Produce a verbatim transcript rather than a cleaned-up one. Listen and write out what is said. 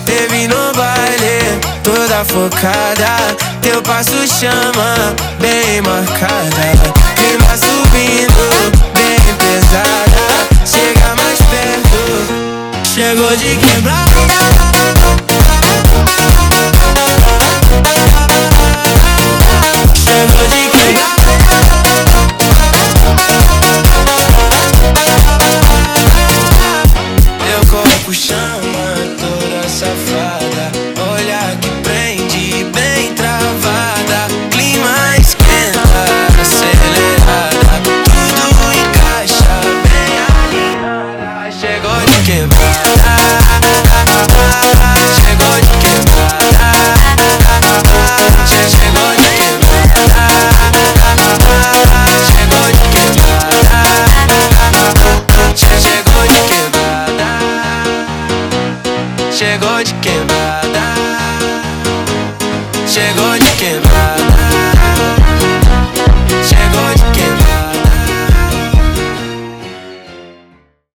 Teve no baile, toda focada. Teu passo chama, bem marcada. Clima subindo, bem pesada. Chega mais perto, chegou de quebrar. Chegou de quebrar. Teu corpo chama, toda safada. Olhar que prende, bem travada. Clima esquenta, acelerada. Tudo encaixa, bem alinhada. Chegou de quebrada. Chegou de quebrada. Chegou de quebrada. Chegou de quebrada. Chegou de quebrada. Chegou de quebrada.